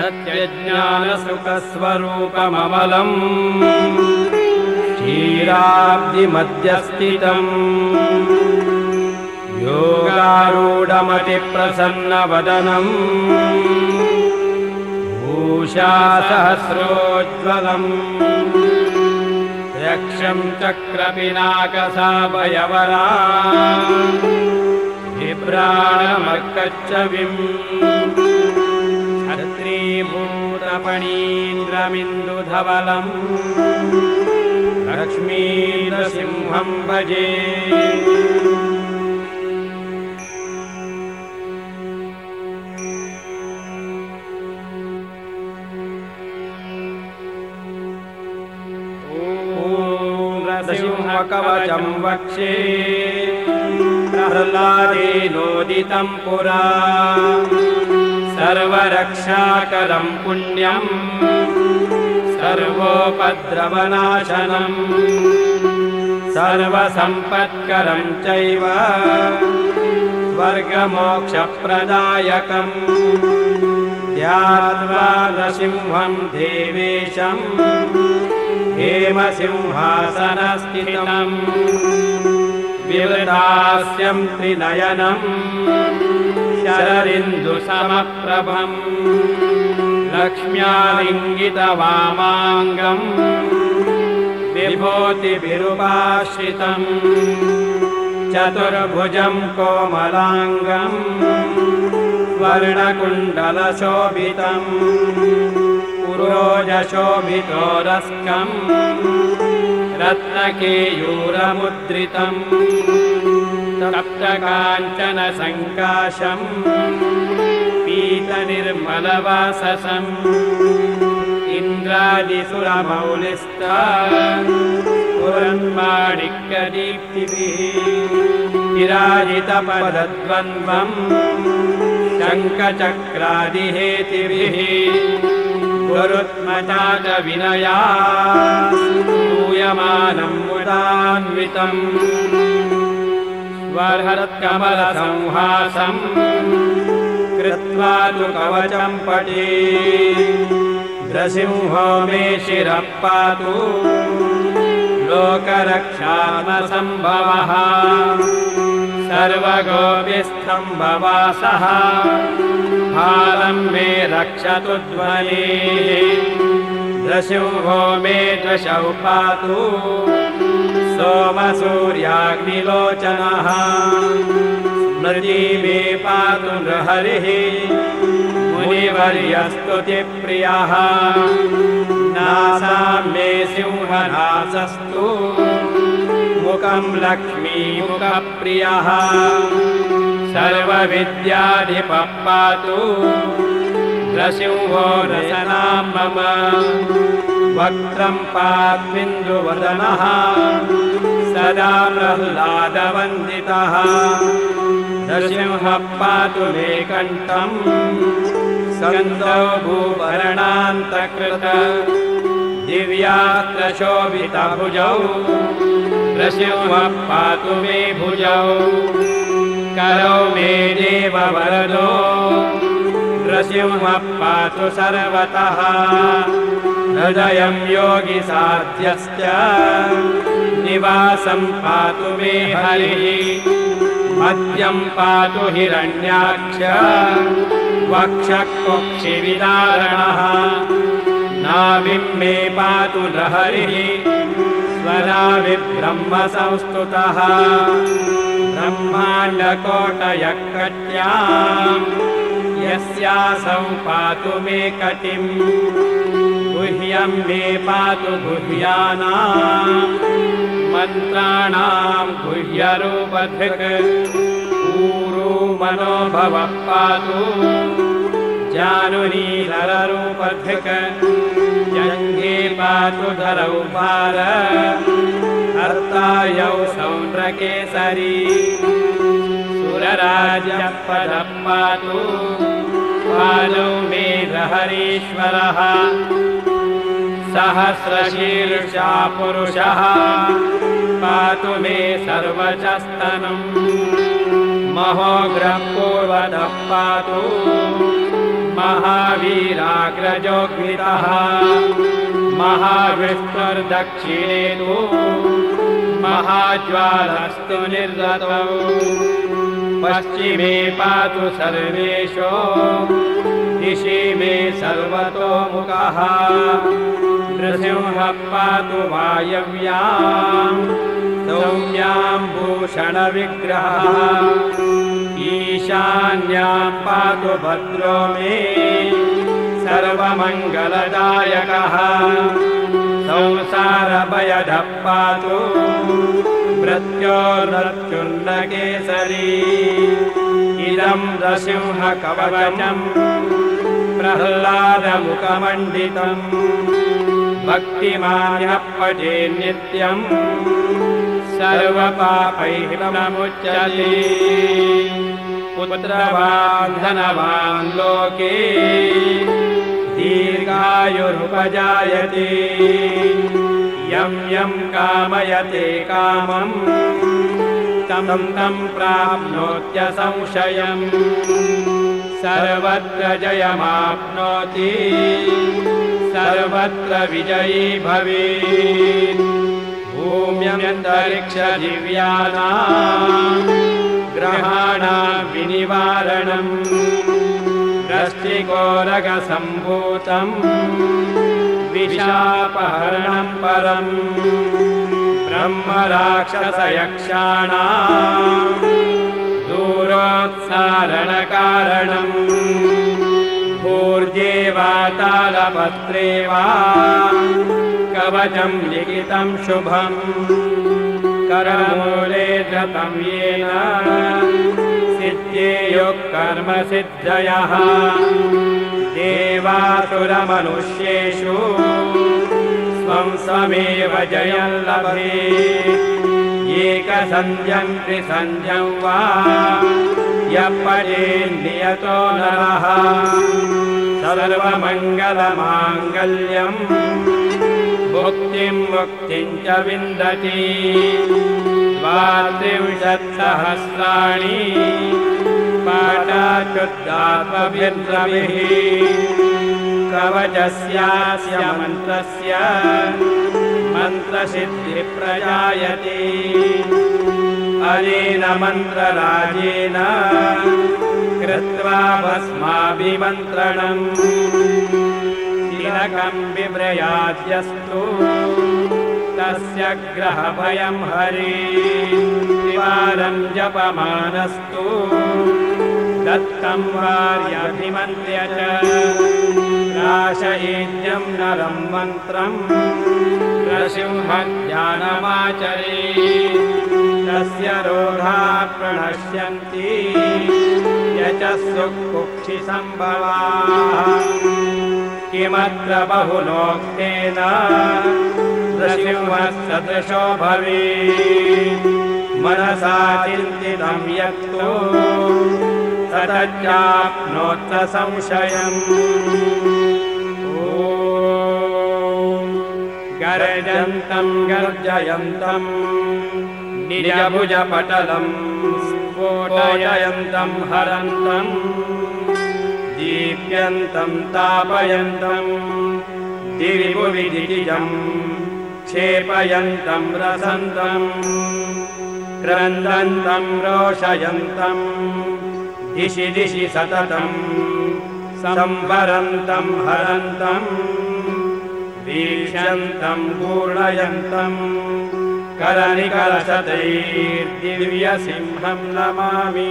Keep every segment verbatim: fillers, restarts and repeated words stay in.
सत्यज्ञानसुखस्वरूपममलम् क्षीराब्धिमध्यस्थितम् योगारूढमतिप्रसन्नवदनम् भूषासहस्रोज्ज्वलम् यक्षं चक्रपिनाकसाभयवरा बिभ्राणमर्कच्छविम् छत्रीभूतपणीन्द्रमिन्दुधवलम् लक्ष्मीनृसिंहं भजे। नृसिंहकवचं वक्षे प्रह्लादेनोदितं पुरा सर्वरक्षाकरं पुण्यम् सर्वोपद्रवनाशनम् सर्वसम्पत्करं चैव स्वर्गमोक्षप्रदायकम् ध्यात्वा नृसिंहं देवेशम् हेमसिंहासनस्थितम् विवृतास्यं त्रिनयनम् शररिन्दुसमप्रभम् लक्ष्म्यालिङ्गितवामाङ्गम् विभूतिभिरुपाश्रितम् चतुर्भुजं कोमलाङ्गम् स्वर्णकुण्डलशोभितम् पुरोजशोभितोरस्कम् रत्नकेयूरमुद्रितम् तप्तकाञ्चनसङ्काशम् पीतनिर्मलवाससम् इन्द्रादिसुरमौलिस्ता पुरन्माणिक्यदीप्तिभिः विराजितपदद्वन्द्वम् शङ्खचक्रादिहेतिभिः गुरुत्मजातविनया स्तूयमानं मुदान्वितम् स्वहरत्कमलसंहासम् कृत्वा तु कवचं पठे नृसिंहो मे शिरः पातु लोकरक्षात्मसम्भवः सर्वगोपिस्तम्भवासः भालं मे रक्षतु ध्वनिः नृसिंहो मे दशौ पातु सोमसूर्याग्निलोचनः स्मृति मे पातु नृहरिः मुनिवर्यस्तुतिप्रियः नासां मे सिंहनासस्तु मुखं लक्ष्मीमुखप्रियः सर्वविद्याधिपः पातु नृसिंहो रसनां मम वक्त्रं पात्विन्दुवदनः सदा प्रह्लादवन्दितः नृसिंहः पातु मे कण्ठम् स्कन्दो भूभरणान्तकृत दिव्यास्त्रशोभितभुजौ नृसिंहः पातु मे भुजौ करौ मे देववरदो नृसिंहः पातु सर्वतः हृदयं योगिसाध्यश्च निवासं पातु मे हरिः मध्यं पातु हिरण्याक्ष वक्षः कुक्षिविदारणः नाभिं मे पातु नृहरिः स्वनाभिब्रह्मसंस्तुतः ब्रह्माण्डकोटयकट्याम् यस्यासौ पातु मे कटिम् गुह्यं मे पातु गुह्यानाम् मन्त्राणां गुह्यरूपधृक् ऊरू मनोभवः पातु जानुनीलरूपधृक् जङ्घे पातु धरौ भार हर्तायौ सौन्द्रकेसरी सुरराजपदः पातु पादौ मे हरीश्वरः सहस्रशीर्षा पुरुषः पातु मे सर्वचस्तनम्। महोग्रः पूर्वतः पातु महावीराग्रजोऽग्नितः महाविष्णुर्दक्षिणे तु महाज्वालस्तु निर्गतौ पश्चिमे पातु सर्वेशो दिशि मे सर्वतोमुखः नृसिंहः पातु वायव्यां सौम्यां भूषणविग्रहः ईशान्यां पातु भद्रो मे सर्वमङ्गलदायकः संसारभयदः पातु मृत्योर्मृत्युर्नकेसरी इदं नृसिंहकवचम् प्रह्लादमुखमण्डितम् भक्तिमान्यः पठे नित्यम् सर्वपापैः प्रमुच्यते पुत्रवान् धनवान् लोके दीर्घायुरुपजायते यं यं कामयते कामं तं तं प्राप्नोत्य संशयम् सर्वत्र जयमाप्नोति सर्वत्र विजयी भवेत् भूम्यन्तरिक्षदिव्यानां ग्रहाणां विनिवारणम् वृश्चिकोरगसम्भूतम् विशापहरणं परम् ब्रह्मराक्षसयक्षाणां दूरोत्सारणकारणम् भूर्जे वा तालपत्रे वा कवचं लिखितं शुभम् करमूले धृतं येन सिद्ध्येयुः कर्मसिद्धयः देवासुरमनुष्येषु स्वं स्वमेव जयं लभेत् एकसन्ध्यं त्रिसन्ध्यं वा यः पठेन्नियतो नरः सर्वमङ्गलमाङ्गल्यम् भुक्तिं मुक्तिं च विन्दति द्वात्रिंशत्सहस्राणि पाठाच्युद्धात्मभिर्द्रविः कवचस्यास्य मन्त्रस्य मन्त्रसिद्धिप्रजायते अनेन मन्त्रराजेन कृत्वा भस्माभिमन्त्रणम् तिलकं विव्रयाद्यस्तु तस्य ग्रहभयं हरेत् त्रिवारं जपमानस्तु दत्तं वार्याभिमन्त्र्य च राशयेद्यं नरं मन्त्रं नृसिंहध्यानमाचरेत् तस्य रोगाः प्रणश्यन्ति यशस्सु कुक्षिसम्भवाः किमत्र बहुलोक्तेन नृसिंहसदृशो भवेत् मनसा चिन्तितं यत्तु ततश्चाप्नोत्त संशयम् गर्जन्तं गर्जयन्तं निजभुजपटलं स्फोटयन्तं हरन्तं दीप्यन्तं तापयन्तं दिवि भुवि दितिजं क्षेपयन्तं रसन्तं क्रन्दन्तं रोषयन्तं दिशि दिशि सततं संवरन्तं हरन्तं वीक्षन्तं पूर्णयन्तं करनिकरशतैर्दिव्यसिंहं नमामि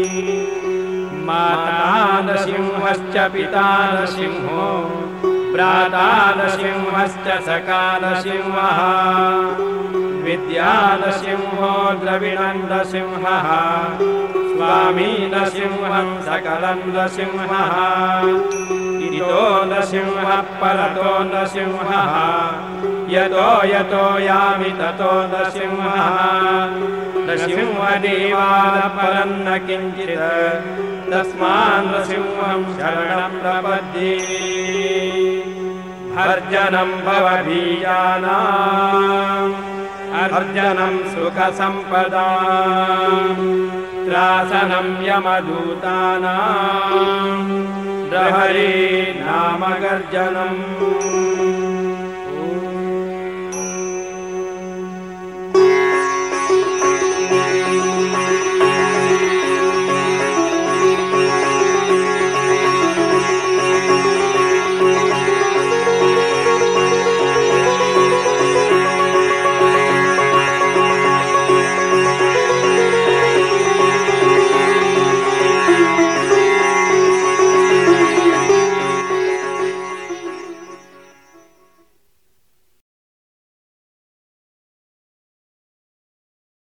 माता नृसिंहश्च पिता नृसिंहो भ्राता नृसिंहश्च सखा नृसिंहः विद्या नृसिंहो द्रविणं नृसिंहः स्वामी नृसिंहं सकलं नृसिंहः इतो नृसिंहः परतो नृसिंहः यतो यतो यामि ततो नृसिंहः नृसिंहदेवालपरं न किञ्चित् तस्मान् नृसिंहं शरणं प्रपद्ये भर्जनं भवबीजानाम् अर्जनं सुखसम्पदाम् त्रासनं यमदूतानां प्रहरी नाम गर्जनम्